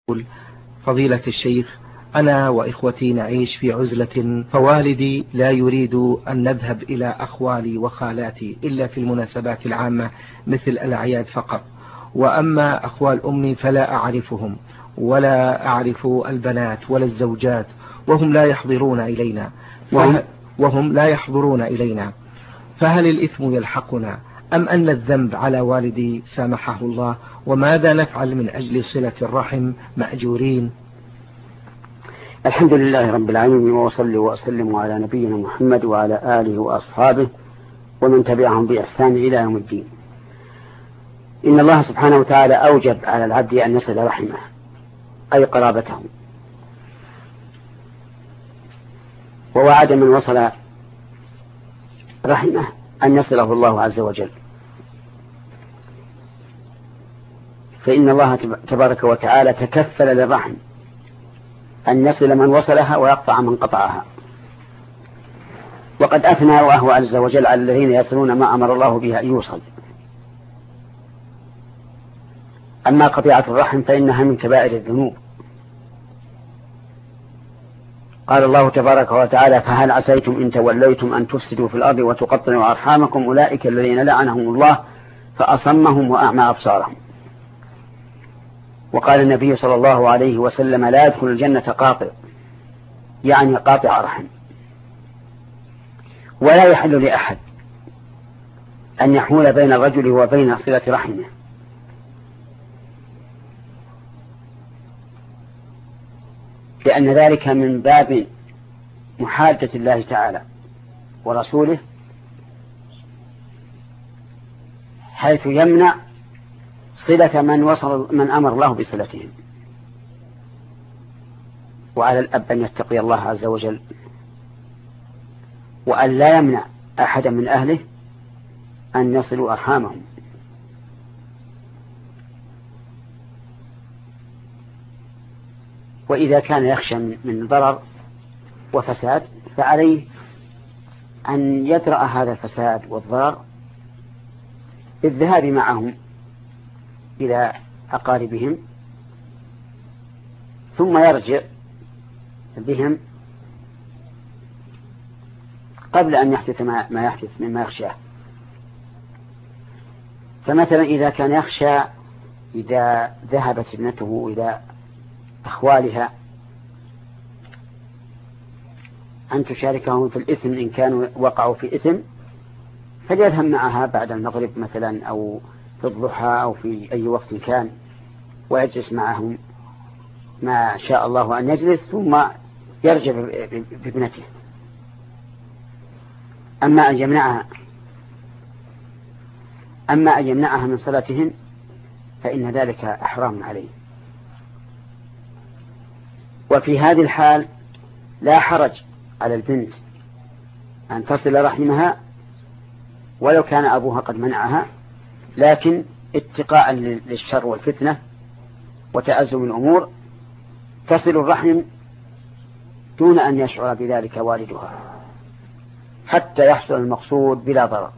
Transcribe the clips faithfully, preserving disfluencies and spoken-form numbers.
فضيلة الشيخ، أنا وإخوتي نعيش في عزلة، فوالدي لا يريد أن نذهب إلى أخوالي وخالاتي إلا في المناسبات العامة مثل الأعياد فقط، وأما أخوال أمي فلا أعرفهم ولا أعرف البنات ولا الزوجات، وهم لا يحضرون إلينا وهم, وهم لا يحضرون إلينا فهل الإثم يلحقنا أم أن الذنب على والدي سامحه الله؟ وماذا نفعل من أجل صلة الرحم مأجورين؟ الحمد لله رب العالمين، وأصلي وأسلم على نبينا محمد وعلى آله وأصحابه ومن تبعهم بإحسان إلى يوم الدين. إن الله سبحانه وتعالى أوجب على العبد أن يصل رحمه أي قرابته، ووعد من وصل رحمه أن يصله الله عز وجل، فإن الله تبارك وتعالى تكفل للرحم أن يصل من وصلها ويقطع من قطعها، وقد أثنى وهو عز وجل على الذين يصلون ما أمر الله به أن يوصل. أما قطيعة الرحم فإنها من كبائر الذنوب. قال الله تبارك وتعالى: فهل عسيتم إن توليتم أن تفسدوا في الأرض وتقطعوا أرحامكم أولئك الذين لعنهم الله فأصمهم وأعمى أبصارهم. وقال النبي صلى الله عليه وسلم: لا يدخل الجنة قاطع، يعني قاطع رحم. ولا يحل لأحد أن يحول بين الرجل وبين صلة رحمه، لأن ذلك من باب محادة الله تعالى ورسوله، حيث يمنع صلة من وصل من أمر الله بصلتهم. وعلى الأب أن يتقي الله عز وجل، وأن لا يمنع أحدا من أهله أن يصلوا أرحامهم. وإذا كان يخشى من ضرر وفساد فعليه أن يدرأ هذا الفساد والضرر بالذهاب معهم إلى أقاربهم، ثم يرجع بهم قبل أن يحدث ما يحدث مما يخشاه. فمثلا إذا كان يخشى إذا ذهبت ابنته إلى أخوالها أن تشاركهم في الإثم إن كانوا وقعوا في إثم، فليذهب معها بعد المغرب مثلا أو في الضحى أو في أي وقت كان، ويجلس معهم ما شاء الله أن يجلس، ثم يرجع بابنته. أما أن يمنعها أما أن يمنعها من صلاتهم فإن ذلك أحرام عليه. وفي هذه الحال لا حرج على البنت أن تصل رحمها ولو كان أبوها قد منعها، لكن اتقاء للشر والفتنة وتأزم الأمور تصل الرحم دون أن يشعر بذلك والدها حتى يحصل المقصود بلا ضرر.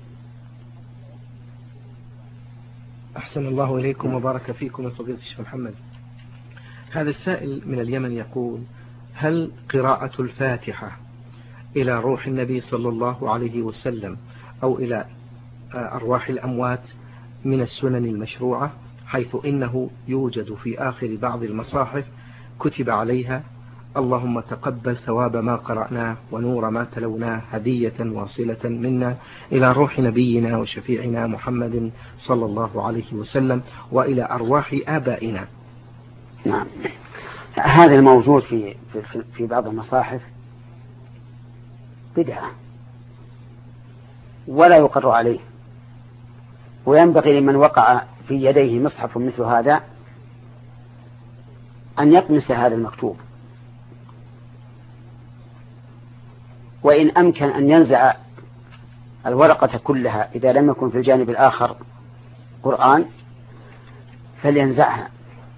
أحسن الله إليكم وبارك فيكم يا فضيلة الشيخ محمد. هذا السائل من اليمن يقول: هل قراءة الفاتحة إلى روح النبي صلى الله عليه وسلم أو إلى أرواح الأموات من السنن المشروعة، حيث إنه يوجد في آخر بعض المصاحف كتب عليها: اللهم تقبل ثواب ما قرأناه ونور ما تلوناه هدية واصلة منا إلى روح نبينا وشفيعنا محمد صلى الله عليه وسلم وإلى أرواح آبائنا؟ نعم، هذا الموجود في في بعض المصاحف بدعة ولا يقر عليه، وينبغي لمن وقع في يديه مصحف مثل هذا أن يطمس هذا المكتوب، وإن أمكن أن ينزع الورقة كلها إذا لم يكن في الجانب الآخر قرآن فلينزعها.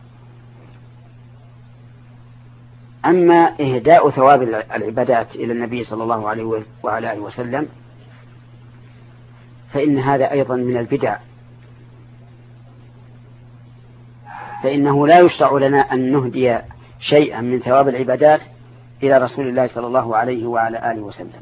أما إهداء ثواب العبادات إلى النبي صلى الله عليه وعلى آله وسلم فإن هذا أيضا من البدع، فإنه لا يشرع لنا أن نهدي شيئا من ثواب العبادات إلى رسول الله صلى الله عليه وعلى آله وسلم،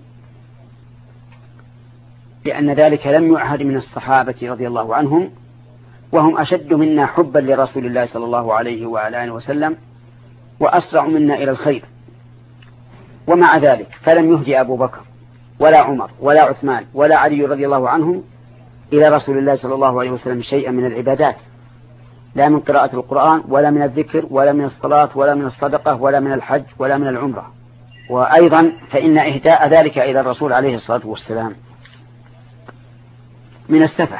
لأن ذلك لم يعهد من الصحابة رضي الله عنهم، وهم أشد منا حبا لرسول الله صلى الله عليه وعلى آله وسلم وأسرع منا إلى الخير. ومع ذلك فلم يهدي أبو بكر ولا عمر ولا عثمان ولا علي رضي الله عنهم إلى رسول الله صلى الله عليه وسلم شيئا من العبادات، لا من قراءة القرآن ولا من الذكر ولا من الصلاة ولا من الصدقة ولا من الحج ولا من العمرة. وأيضا فإن إهداء ذلك إلى الرسول عليه الصلاة والسلام من السفة،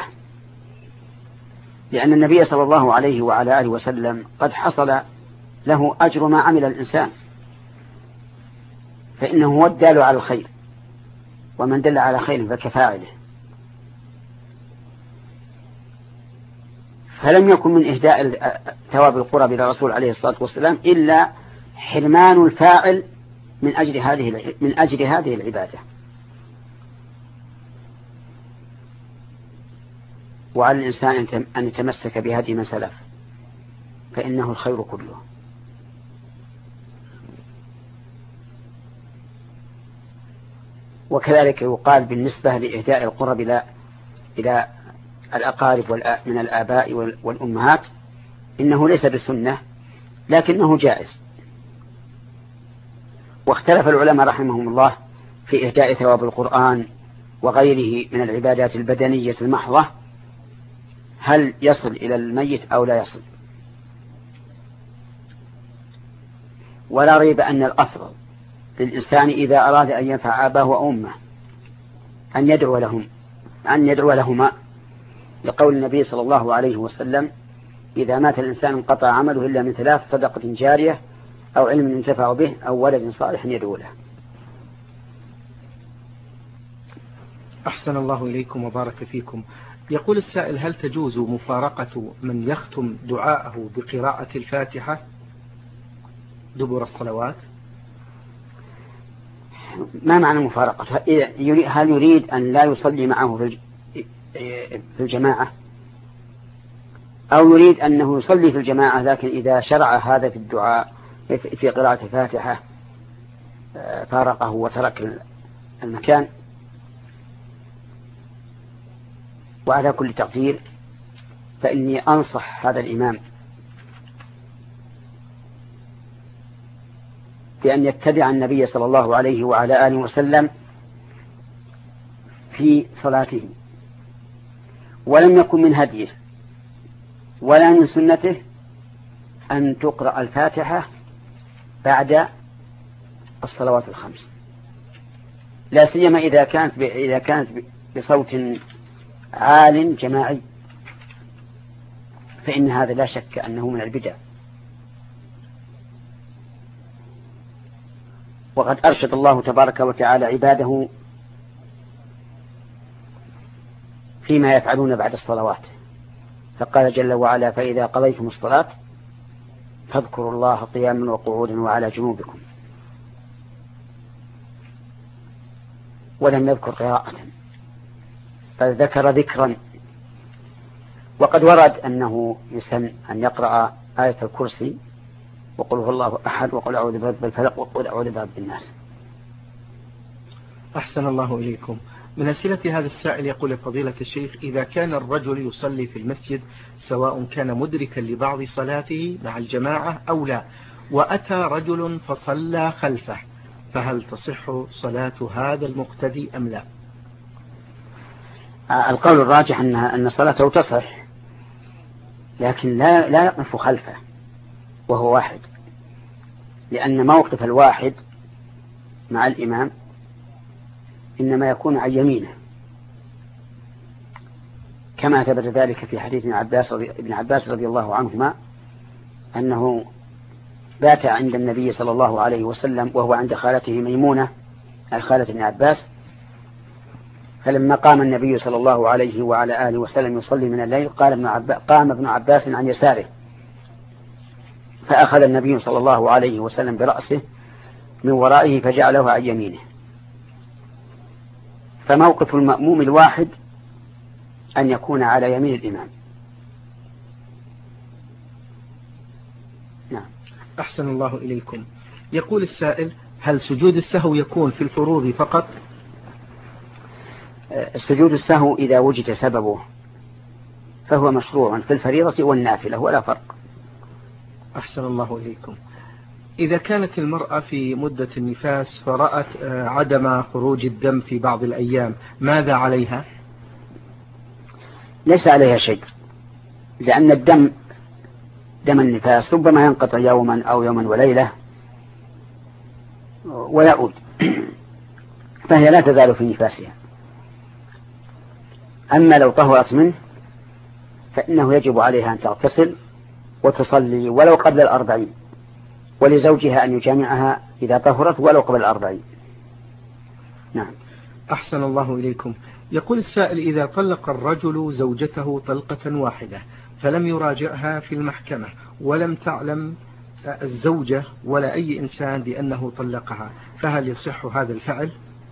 لأن النبي صلى الله عليه وعلى آله وسلم قد حصل له أجر ما عمل الإنسان، فإنه هو الدال على الخير، ومن دل على خير فكفاعله. فلم يكن من إهداء ثواب القرب إلى الرسول عليه الصلاة والسلام إلا حرمان الفاعل من أجل هذه من أجل هذه العبادة. وعلى الإنسان أن يتمسك بهدي من سلف، فإنه الخير كله. وكذلك يقال بالنسبة لإهداء القرب إلى إلى الأقارب من الآباء والأمهات إنه ليس بسنة لكنه جائز. واختلف العلماء رحمهم الله في إهداء ثواب القرآن وغيره من العبادات البدنية المحضة، هل يصل إلى الميت أو لا يصل. ولا ريب أن الأفضل للإنسان إذا أراد أن ينفع آباه وأمه أن يدعو لهم أن يدعو لهما، لقول النبي صلى الله عليه وسلم: إذا مات الإنسان انقطع عمله إلا من ثلاث: صدقة جارية أو علم ينتفع به أو ولد صالح يدعو له. أحسن الله إليكم وبارك فيكم. يقول السائل: هل تجوز مفارقة من يختم دعاءه بقراءة الفاتحة دبر الصلوات؟ ما معنى مفارقة؟ هل يريد أن لا يصلي معه في الجماعة، أو يريد أنه يصلي في الجماعة لكن إذا شرع هذا في الدعاء في قراءة الفاتحة فارقه وترك المكان؟ وعلى كل تقدير فإني أنصح هذا الإمام بأن يتبع النبي صلى الله عليه وعلى آله وسلم في صلاته، ولم يكن من هديه ولا من سنته أن تقرأ الفاتحة بعد الصلوات الخمس، لا سيما إذا كانت إذا كانت بصوت عال جماعي، فإن هذا لا شك أنه من البدع. وقد أرشد الله تبارك وتعالى عباده فيما يفعلون بعد الصلوات، فقال جل وعلا: فإذا قضيتم الصلاة فاذكروا الله قياما وقعودا وعلى جنوبكم. ولم يذكر قراءة، بل ذكر ذكرا. وقد ورد أنه يسن أن يقرأ آية الكرسي وقل هو الله أحد وقل أعوذ برب الفلق وقل أعوذ برب الناس. أحسن الله إليكم. من أسئلة هذا السائل يقول: فضيلة الشيخ، إذا كان الرجل يصلي في المسجد سواء كان مدركا لبعض صلاته مع الجماعة أو لا، وأتى رجل فصلى خلفه، فهل تصح صلاة هذا المقتدي أم لا؟ القول الراجح أن أن صلاته تصح، لكن لا لا يقف خلفه وهو واحد، لأن موقف الواحد مع الإمام إنما يكون عن يمينه، كما ثبت ذلك في حديث ابن عباس رضي, ابن عباس رضي الله عنهما أنه بات عند النبي صلى الله عليه وسلم وهو عند خالته ميمونة الخالة ابن عباس، فلما قام النبي صلى الله عليه وعلى آله وسلم يصلي من الليل قال ابن عباس قام ابن عباس عن يساره، فأخذ النبي صلى الله عليه وسلم برأسه من ورائه فجعله عن يمينه. فموقف المأموم الواحد أن يكون على يمين الإمام، أحسن الله إليكم. يقول السائل: هل سجود السهو يكون في الفروض فقط؟ سجود السهو إذا وجد سببه فهو مشروع في الفريضة والنافلة ولا فرق. أحسن الله إليكم. إذا كانت المرأة في مدة النفاس فرأت عدم خروج الدم في بعض الأيام ماذا عليها؟ ليس عليها شيء، لأن الدم دم النفاس ربما ينقطع يوما أو يوما وليلة ويعود، فهي لا تزال في نفاسها. أما لو طهرت منه فإنه يجب عليها أن تغتسل وتصلي ولو قبل الأربعين، ولزوجها أن يجامعها إذا طهرت ولو قبل الأربعين. نعم. أحسن الله إليكم. يقول السائل: إذا طلق الرجل زوجته طلقة واحدة فلم يراجعها في المحكمة ولم تعلم الزوجة ولا أي إنسان بأنه طلقها، فهل يصح هذا الفعل؟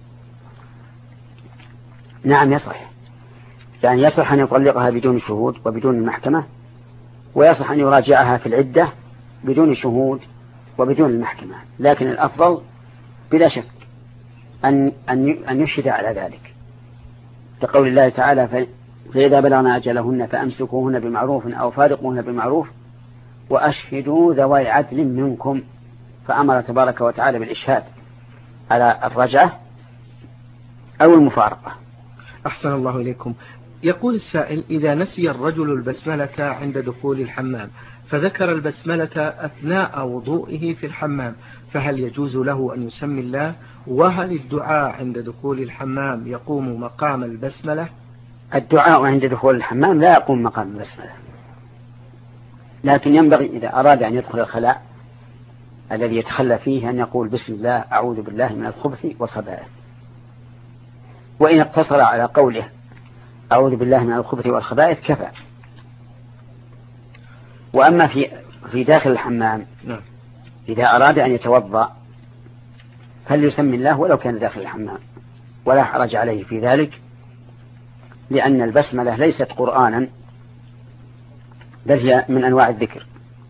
نعم يصح، يعني يصح أن يطلقها بدون شهود وبدون المحكمة، ويصح أن يراجعها في العدة بدون شهود وبدون المحكمة، لكن الأفضل بلا شك أن أن يشهد على ذلك، لقول الله تعالى: فإذا بلغنا أجلهن فأمسكوهن بمعروف أو فارقوهن بمعروف وأشهدوا ذوي عدل منكم، فأمر تبارك وتعالى بالإشهاد على الرجعة أو المفارقة. أحسن الله إليكم. يقول السائل: إذا نسي الرجل البسملة عند دخول الحمام فذكر البسملة أثناء وضوئه في الحمام، فهل يجوز له أن يسمي الله؟ وهل الدعاء عند دخول الحمام يقوم مقام البسملة؟ الدعاء عند دخول الحمام لا يقوم مقام البسملة، لكن ينبغي إذا أراد أن يدخل الخلاء الذي يتخلى فيه أن يقول: بسم الله أعوذ بالله من الخبث والخبائث. وإن اقتصر على قوله أعوذ بالله من الخبث والخبائث كفى. وأما في في داخل الحمام إذا أراد أن يتوضأ فليسمي الله ولو كان داخل الحمام، ولا حرج عليه في ذلك، لأن البسملة ليست قرآنا بل هي من أنواع الذكر.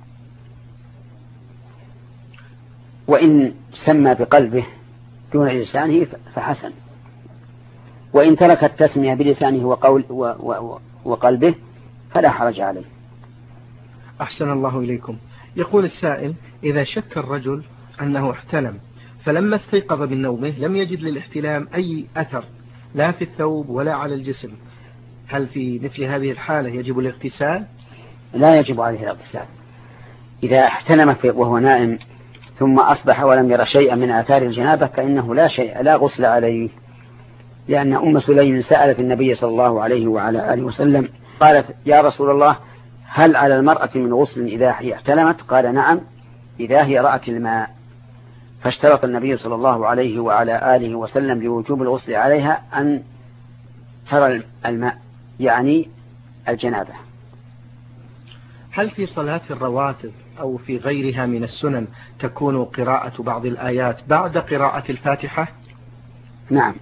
وإن سمى بقلبه دون لسانه فحسن، وإن ترك التسمية بلسانه وقول وقلبه فلا حرج عليه. أحسن الله إليكم. يقول السائل: إذا شك الرجل أنه احتلم فلما استيقظ من نومه لم يجد للاحتلام أي أثر لا في الثوب ولا على الجسم، هل في مثل هذه الحالة يجب الاغتسال؟ لا يجب عليه الاغتسال. إذا احتلم وهو نائم ثم أصبح ولم يرى شيئا من آثار الجنابة فإنه لا شيء لا غسل عليه، لأن أم سليم سألت النبي صلى الله عليه وعلى آله وسلم قالت: يا رسول الله، هل على المرأة من غسل إذا هي احتلمت؟ قال: نعم، إذا هي رأت الماء. فاشترط النبي صلى الله عليه وعلى آله وسلم لوجوب الغسل عليها أن ترى الماء، يعني الجنابة. هل في صلاة الرواتب أو في غيرها من السنن تكون قراءة بعض الآيات بعد قراءة الفاتحة؟ نعم،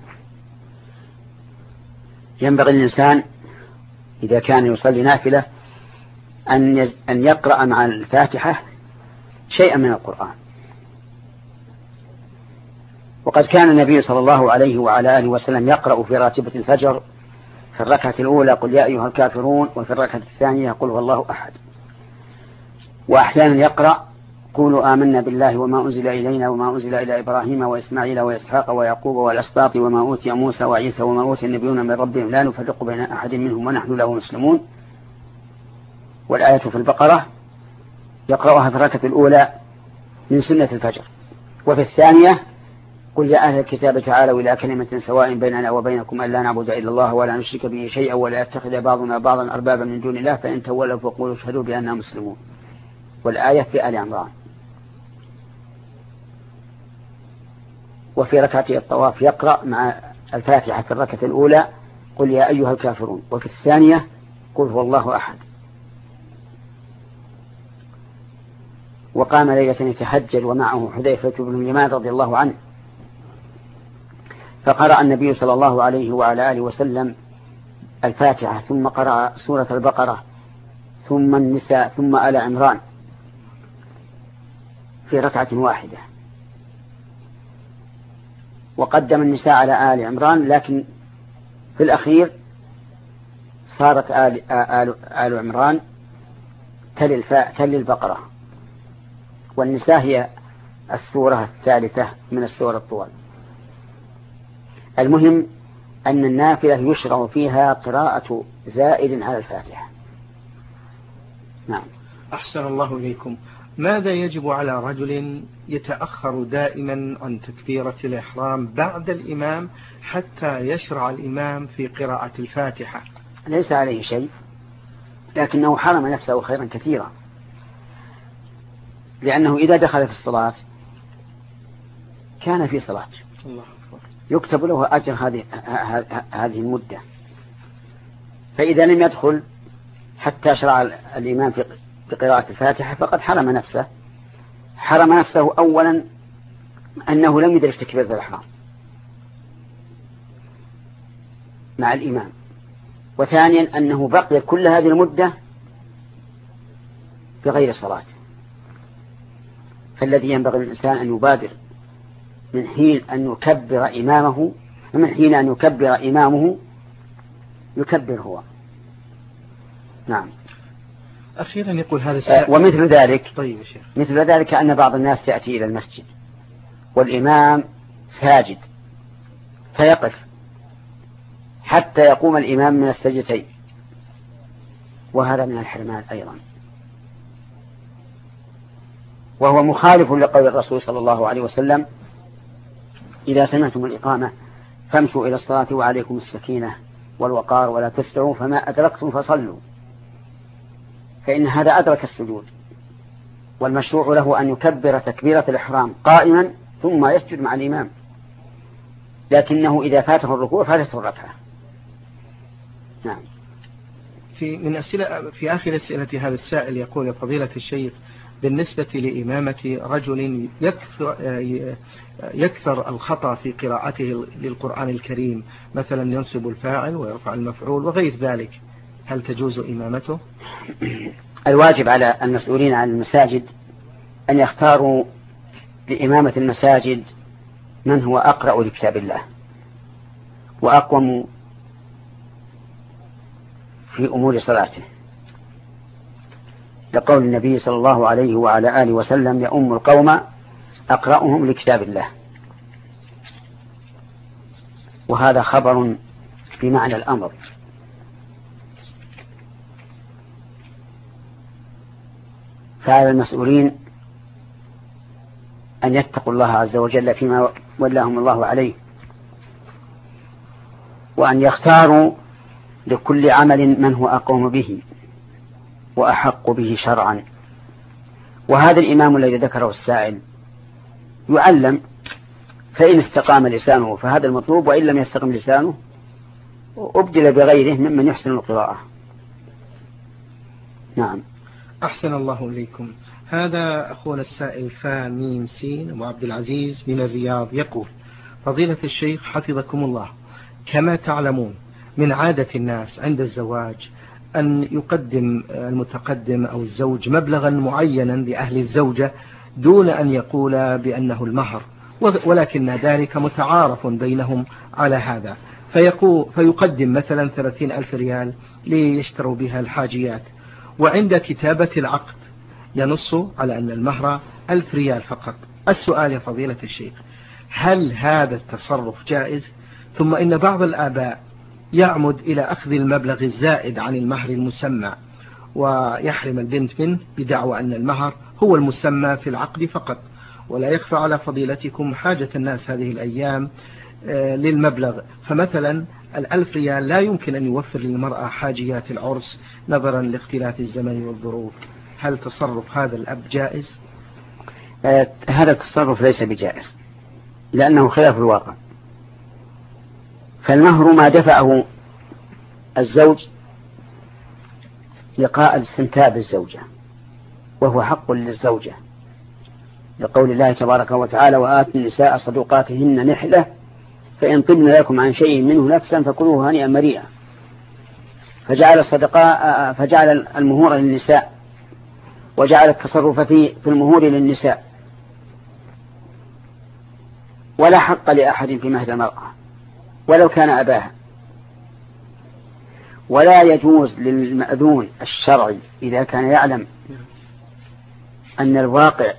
ينبغي الإنسان إذا كان يصلي نافلة أن أن يقرأ مع الفاتحة شيئا من القرآن. وقد كان النبي صلى الله عليه وعلى آله وسلم يقرأ في راتبة الفجر في الركعة الأولى قل يا أيها الكافرون، وفي الركعة الثانية قل هو الله أحد، وأحيانا يقرأ قولوا آمنا بالله وما أنزل إلينا وما أنزل إلى إبراهيم وإسماعيل وإسحاق ويعقوب والأسباط وما أوتي موسى وعيسى وما أوتي النبيون من ربهم لا نفرق بين أحد منهم ونحن له مسلمون. والآية في البقرة يقرأها في الركعة الأولى من سنة الفجر، وفي الثانية قل يا أهل الكتاب تعالوا إلى كلمة سواء بيننا وبينكم ألا نعبد إلا الله ولا نشرك به شيئا ولا يتخذ بعضنا بعضا أربابا من دون الله فإن تولوا فقولوا اشهدوا بأننا مسلمون. والآية في آل عمران. وفي ركعة الطواف يقرأ مع الفاتحة في الركعة الأولى قل يا أيها الكافرون، وفي الثانية قل هو الله أحد. وقام ليلة يتهجد ومعه حذيفة بن اليمان رضي الله عنه، فقرأ النبي صلى الله عليه وعلى آله وسلم الفاتحة ثم قرأ سورة البقرة ثم النساء ثم آل عمران، في ركعة واحدة، وقدم النساء على آل عمران، لكن في الأخير صارت آل, آل, آل عمران تلي, الفاء تلي البقرة، والنساء هي السورة الثالثة من السور الطوال. المهم أن النافلة يشرع فيها قراءة زائد على الفاتحة. نعم. أحسن الله إليكم. ماذا يجب على رجل يتأخر دائما عن تكبيرة الإحرام بعد الإمام حتى يشرع الإمام في قراءة الفاتحة؟ ليس عليه شيء، لكنه حرم نفسه خيرا كثيرا، لأنه إذا دخل في الصلاة كان في صلاة، الله أكبر، يكتب له أجر هذه هذه المدة. فإذا لم يدخل حتى شرع الإمام في بقراءة الفاتحة فقد حرم نفسه. حرم نفسه أولا أنه لم يدرك تكبيرة الإحرام مع الإمام، وثانيا أنه بقي كل هذه المدة بغير صلاة. فالذي ينبغي للإنسان أن يبادر من حين أن يكبر إمامه ومن حين أن يكبر إمامه يكبر هو. نعم. أخيرا يقول هذا السائل ومثل ذلك طيب يا شيخ. مثل ذلك أن بعض الناس يأتي إلى المسجد والإمام ساجد فيقف حتى يقوم الإمام من السجدتين، وهذا من الحرمان أيضا، وهو مخالف لقول الرسول صلى الله عليه وسلم: إذا سمعتم الإقامة فامشوا إلى الصلاة وعليكم السكينة والوقار ولا تسرعوا، فما أدركتم فصلوا. فإن هذا أدرك السجود، والمشروع له أن يكبر تكبيرة الإحرام قائما ثم يسجد مع الإمام، لكنه إذا فاته الركوع فاتته الركعة. نعم. في من أسئلة في آخر أسئلة هذا السائل يقول: يا فضيلة الشيخ، بالنسبة لإمامة رجل يكثر, يكثر الخطأ في قراءته للقرآن الكريم، مثلا ينصب الفاعل ويرفع المفعول وغير ذلك، هل تجوز إمامته؟ الواجب على المسؤولين عن المساجد أن يختاروا لإمامة المساجد من هو أقرأ لكتاب الله وأقوم في أمور صلاته، لقول النبي صلى الله عليه وعلى آله وسلم: يؤم القوم أقرأهم لكتاب الله. وهذا خبر بمعنى الأمر، فعلى المسؤولين أن يتقوا الله عز وجل فيما ولاهم الله عليه، وأن يختاروا لكل عمل من هو أقوم به وأحق به شرعا. وهذا الإمام الذي ذكره السائل يعلم، فإن استقام لسانه فهذا المطلوب، وإن لم يستقم لسانه أبدل بغيره ممن يحسن القراءة. نعم. أحسن الله إليكم. هذا أخونا السائل فاميم سين أبو عبد العزيز من الرياض يقول: فضيلة الشيخ حفظكم الله، كما تعلمون من عادة الناس عند الزواج أن يقدم المتقدم أو الزوج مبلغا معينا لأهل الزوجة دون أن يقول بأنه المهر، ولكن ذلك متعارف بينهم على هذا، فيقول فيقدم مثلا ثلاثين ألف ريال ليشتروا بها الحاجيات، وعند كتابة العقد ينص على أن المهر ألف ريال فقط. السؤال يا فضيلة الشيخ: هل هذا التصرف جائز؟ ثم إن بعض الآباء يعمد إلى أخذ المبلغ الزائد عن المهر المسمى ويحرم البنت منه بدعوى أن المهر هو المسمى في العقد فقط. ولا يخفى على فضيلتكم حاجة الناس هذه الأيام للمبلغ، فمثلا الألف ريال لا يمكن أن يوفر للمرأة حاجيات العرس نظرا لاختلاف الزمن والظروف. هل تصرف هذا الأب جائز؟ آه هذا التصرف ليس بجائز، لأنه خلاف الواقع. فالمهر ما دفعه الزوج لقاء الاستمتاع بالزوجة، وهو حق للزوجة، لقول الله تبارك وتعالى: وآتوا النساء صدقاتهن نحلة فإن طبن لكم عن شيء منه نفسا فكلوه هنيئا مريئا. فجعل الصدقاء فجعل المهور للنساء، وجعل التصرف في المهور للنساء، ولا حق لأحد في مهر المرأة ولو كان أباها. ولا يجوز للمأذون الشرعي إذا كان يعلم أن الواقع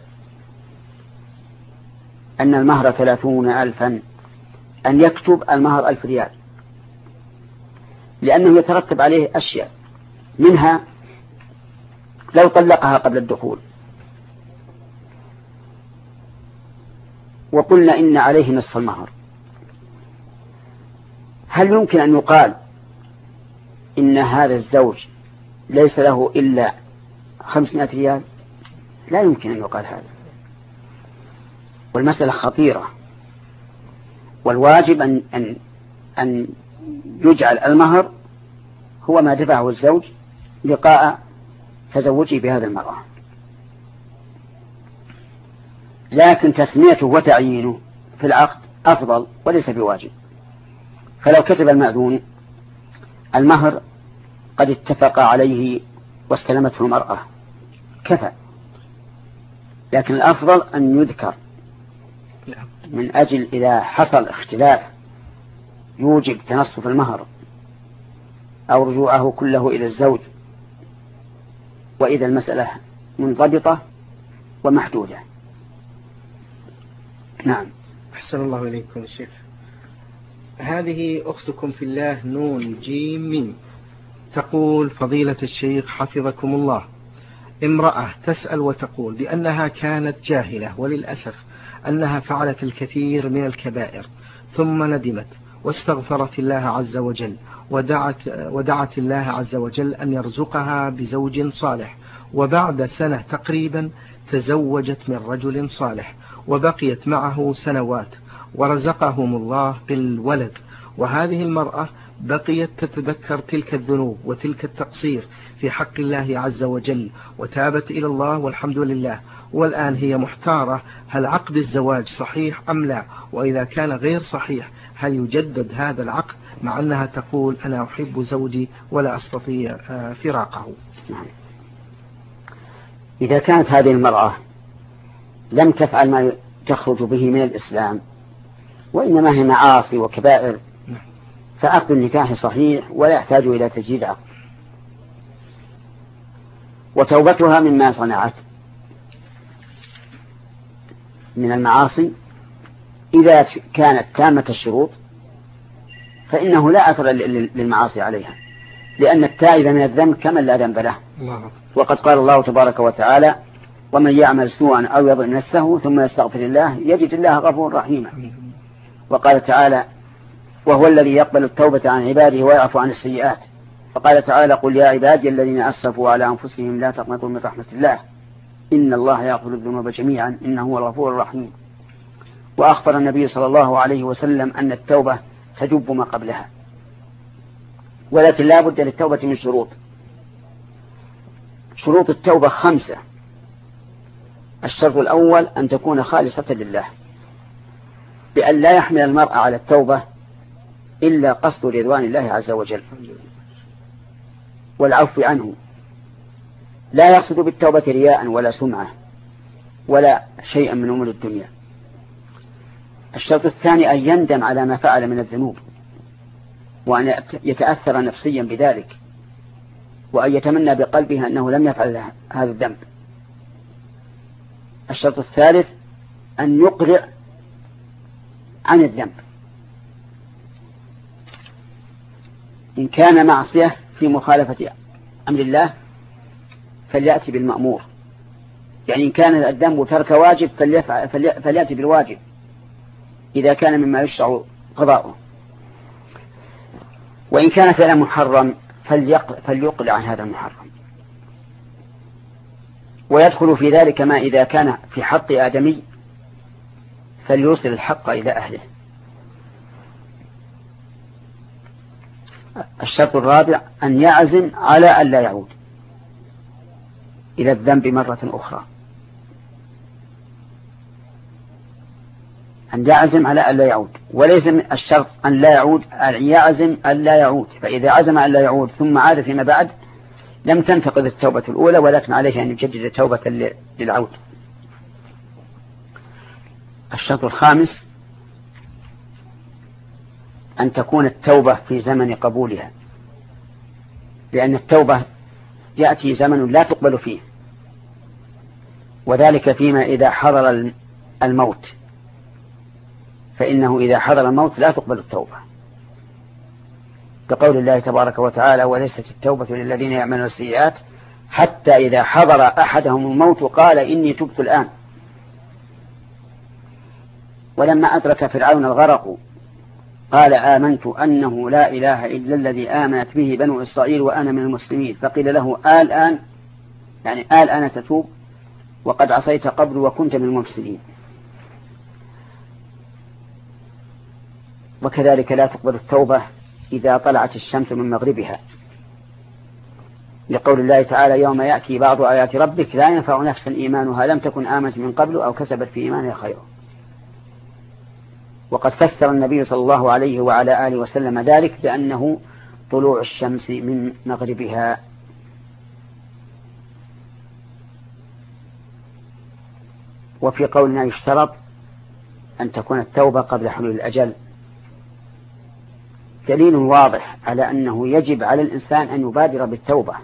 أن المهر ثلاثون ألفا أن يكتب المهر ألف ريال، لأنه يترتب عليه أشياء، منها لو طلقها قبل الدخول وقلنا إن عليه نصف المهر، هل يمكن أن يقال إن هذا الزوج ليس له إلا خمسمائة ريال؟ لا يمكن أن يقال هذا، والمسألة خطيرة، والواجب أن, أن, أن يجعل المهر هو ما دفعه الزوج لقاء تزوجه بهذا المرأة، لكن تسميته وتعيينه في العقد أفضل وليس بواجب. فلو كتب المأذون المهر قد اتفق عليه واستلمته المرأة كفى، لكن الأفضل أن يذكر من أجل إذا حصل اختلاف يوجب تنصف المهر أو رجوعه كله إلى الزوج، وإذا المسألة منضبطة ومحدودة. نعم. أحسن الله إليكم الشيخ. هذه أختكم في الله نون جيم ميم تقول: فضيلة الشيخ حفظكم الله، امرأة تسأل وتقول بأنها كانت جاهلة وللأسف أنها فعلت الكثير من الكبائر، ثم ندمت واستغفرت الله عز وجل ودعت, ودعت الله عز وجل أن يرزقها بزوج صالح، وبعد سنة تقريبا تزوجت من رجل صالح وبقيت معه سنوات ورزقهم الله بالولد، وهذه المرأة بقيت تتذكر تلك الذنوب وتلك التقصير في حق الله عز وجل وتابت إلى الله والحمد لله، والآن هي محتارة هل عقد الزواج صحيح أم لا، وإذا كان غير صحيح هل يجدد هذا العقد، مع أنها تقول أنا أحب زوجي ولا أستطيع فراقه. إذا كانت هذه المرأة لم تفعل ما تخرج به من الإسلام وإنما هي معاصي وكبائر فعقد النكاح صحيح ولا يحتاج إلى تجديد عقد، وتوبتها مما صنعت من المعاصي إذا كانت تامة الشروط فإنه لا أثر للمعاصي عليها، لأن التائب من الذنب كمن لا ذنب له. وقد قال الله تبارك وتعالى: ومن يعمل سوءا أو يظلم نفسه ثم يستغفر الله يجد الله غفورا رحيما. وقال تعالى: وهو الذي يقبل التوبة عن عباده ويعفو عن السيئات. فقال تعالى: قل يا عبادي الذين أسرفوا على أنفسهم لا تقنطوا من رحمة الله إن الله يغفر الذنوب جميعا إنه هو الغفور الرحيم. وأخبر النبي صلى الله عليه وسلم أن التوبة تجب ما قبلها، ولكن لا بد للتوبة من شروط. شروط التوبة خمسة. الشرط الأول أن تكون خالصة لله، بأن لا يحمل المرء على التوبة إلا قصد رضوان الله عز وجل والعفو عنه، لا يقصد بالتوبة رياء ولا سمعة ولا شيئا من أمور الدنيا. الشرط الثاني أن يندم على ما فعل من الذنوب وأن يتأثر نفسيا بذلك وأن يتمنى بقلبه أنه لم يفعل هذا الذنب. الشرط الثالث أن يقرع عن الذنب، إن كان معصية في مخالفة أمر الله فليأتي بالمأمور، يعني إن كان الذنب ترك واجب فليأتي بالواجب إذا كان مما يشرع قضاؤه، وإن كان فعلا محرم فليقلع عن هذا المحرم. ويدخل في ذلك ما إذا كان في حق آدمي فليوصل الحق إلى أهله. الشرط الرابع أن يعزم على أن لا يعود إلى الذنب مرة أخرى، أن يعزم على أن لا يعود، وليس من الشرط أن لا يعود، أن يعزم أن لا يعود، فإذا عزم أن لا يعود ثم عاد فيما بعد لم تنتقض التوبة الأولى، ولكن عليه أن يجدد توبة للعود. الشرط الخامس أن تكون التوبة في زمن قبولها، لأن التوبة يأتي زمن لا تقبل فيه، وذلك فيما إذا حضر الموت، فإنه إذا حضر الموت لا تقبل التوبة، كقول الله تبارك وتعالى: وليست التوبة للذين يعملون السيئات حتى إذا حضر أحدهم الموت قال إني تبت الآن. ولما أدرك فرعون الغرق قال: آمنت أنه لا إله إلا الذي آمنت به بنو إسرائيل وأنا من المسلمين. فقيل له: الآن يعني الآن تتوب وقد عصيت قبل وكنت من المفسدين. وكذلك لا تقبل التوبة إذا طلعت الشمس من مغربها، لقول الله تعالى: يوم يأتي بعض آيات ربك لا ينفع نفسا إيمانها لم تكن آمنت من قبل أو كسبت في إيمانها خيرا. وقد فسر النبي صلى الله عليه وعلى آله وسلم ذلك بأنه طلوع الشمس من مغربها. وفي قولنا يشترط أن تكون التوبة قبل حلول الأجل، دليل واضح على أنه يجب على الإنسان أن يبادر بالتوبة،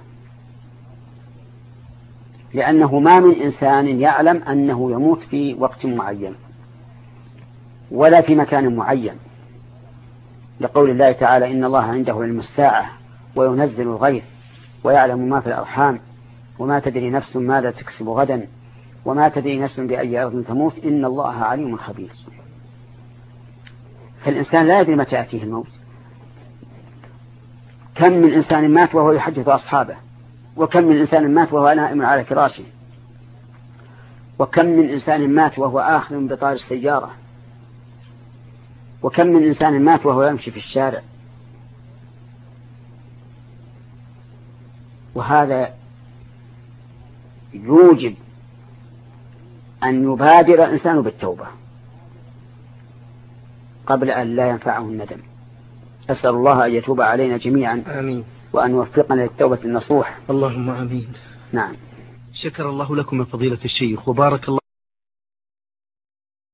لأنه ما من إنسان يعلم أنه يموت في وقت معين ولا في مكان معين، لقول الله تعالى: إن الله عنده علم الساعة وينزل الغيث ويعلم ما في الأرحام وما تدري نفس ماذا تكسب غدا وما تدري نفس بأي أرض تموت إن الله عليم خبير. فالإنسان لا يدري متى يأتيه الموت. كم من إنسان مات وهو يحدث أصحابه، وكم من إنسان مات وهو نائم على فراشه، وكم من إنسان مات وهو آخذ بطار السيارة، وكم من إنسان مات وهو يمشي في الشارع. وهذا يوجب أن يبادر الإنسان بالتوبة قبل أن لا ينفعه الندم. أسأل الله أن يتوب علينا جميعا. آمين. وأن يوفقنا للتوبة النصوح. اللهم آمين. نعم. شكر الله لكم يا فضيلة الشيخ وبارك الله